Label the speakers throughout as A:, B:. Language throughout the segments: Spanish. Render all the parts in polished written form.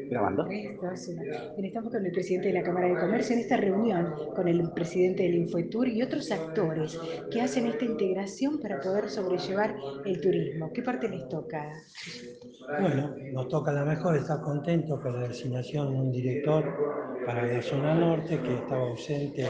A: Grabando.
B: 3, 2, 1. Bien, estamos con el presidente de la Cámara de Comercio en esta reunión con el presidente del Infotur y otros actores que hacen esta integración para poder sobrellevar el turismo. ¿Qué parte les toca?
C: Bueno, nos toca la mejor, estar contentos con la designación de un director para la zona norte que estaba ausente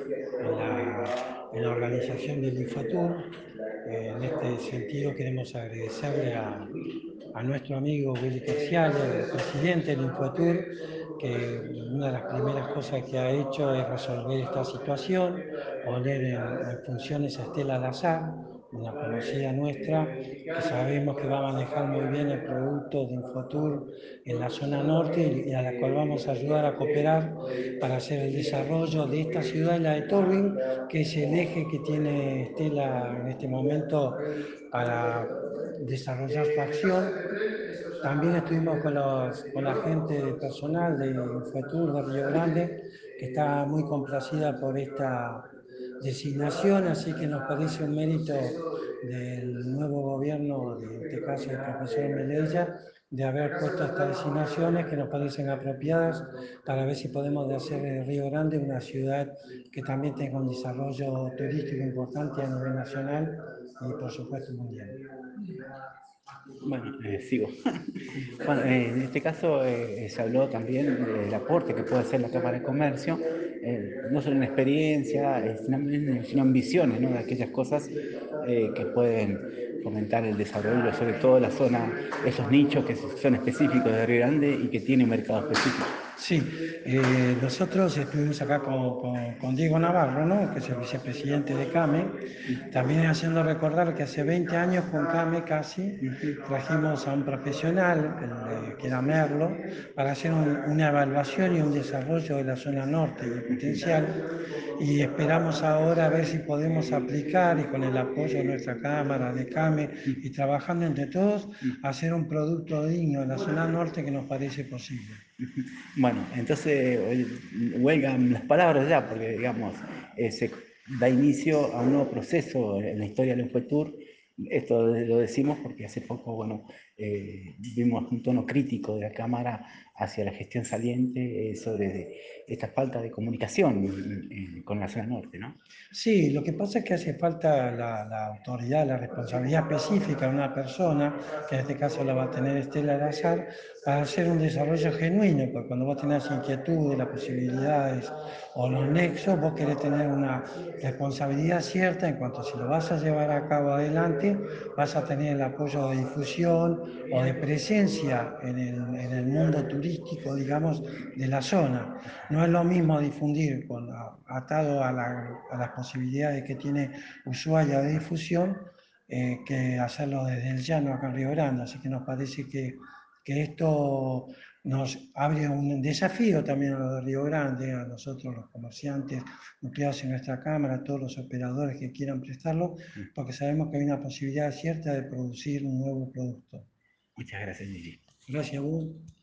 C: en la organización del Infotur. En este sentido queremos agradecerle a nuestro amigo Willy Carciale, el presidente del Infotur, que una de las primeras cosas que ha hecho es resolver esta situación, poner en funciones a Estela Lazar, una conocida nuestra, que sabemos que va a manejar muy bien el producto de Infotur en la zona norte y a la cual vamos a ayudar a cooperar para hacer el desarrollo de esta ciudad y la de Torring, que es el eje que tiene Estela en este momento para desarrollar su acción. También estuvimos con la gente de personal de Infotur de Río Grande, que está muy complacida por esta designación, así que nos parece un mérito del nuevo gobierno, en este caso del profesor Melella, de haber puesto estas designaciones que nos parecen apropiadas para ver si podemos hacer de Río Grande una ciudad que también tenga un desarrollo turístico importante a nivel nacional y por supuesto mundial.
A: Bueno, sigo. Bueno, en este caso se habló también del aporte que puede hacer la Cámara de Comercio, no solo en experiencia, sino en visiones, ¿no? De aquellas cosas que pueden fomentar el desarrollo, sobre todo la zona, esos nichos que son específicos de Río Grande y que tienen un mercado específico.
C: Sí, nosotros estuvimos acá con Diego Navarro, ¿no? Que es el vicepresidente de CAME, también haciendo recordar que hace 20 años con CAME casi trajimos a un profesional, que era Merlo, para hacer una evaluación y un desarrollo de la zona norte y el potencial, y esperamos ahora a ver si podemos aplicar y con el apoyo de nuestra Cámara, de CAME y trabajando entre todos, hacer un producto digno en la zona norte que nos parece posible.
A: Bueno, entonces huelgan las palabras ya, porque digamos, se da inicio a un nuevo proceso en la historia del Infotur. Esto lo decimos porque hace poco, bueno, vimos un tono crítico de la Cámara hacia la gestión saliente sobre esta falta de comunicación con la zona norte, ¿no?
C: Sí, lo que pasa es que hace falta la autoridad, la responsabilidad específica de una persona, que en este caso la va a tener Estela Lazar, para hacer un desarrollo genuino, porque cuando vos tenés inquietudes, las posibilidades o los nexos, vos querés tener una responsabilidad cierta en cuanto a si lo vas a llevar a cabo adelante, vas a tener el apoyo de difusión o de presencia en el mundo turístico, digamos, de la zona. No es lo mismo difundir atado a las posibilidades que tiene Ushuaia de difusión, que hacerlo desde el llano acá en Río Grande. Así que nos parece que esto nos abre un desafío también a los de Río Grande, a nosotros los comerciantes nucleados en nuestra Cámara, a todos los operadores que quieran prestarlo, porque sabemos que hay una posibilidad cierta de producir un nuevo producto.
A: Muchas gracias, Gigi.
C: Gracias a vos.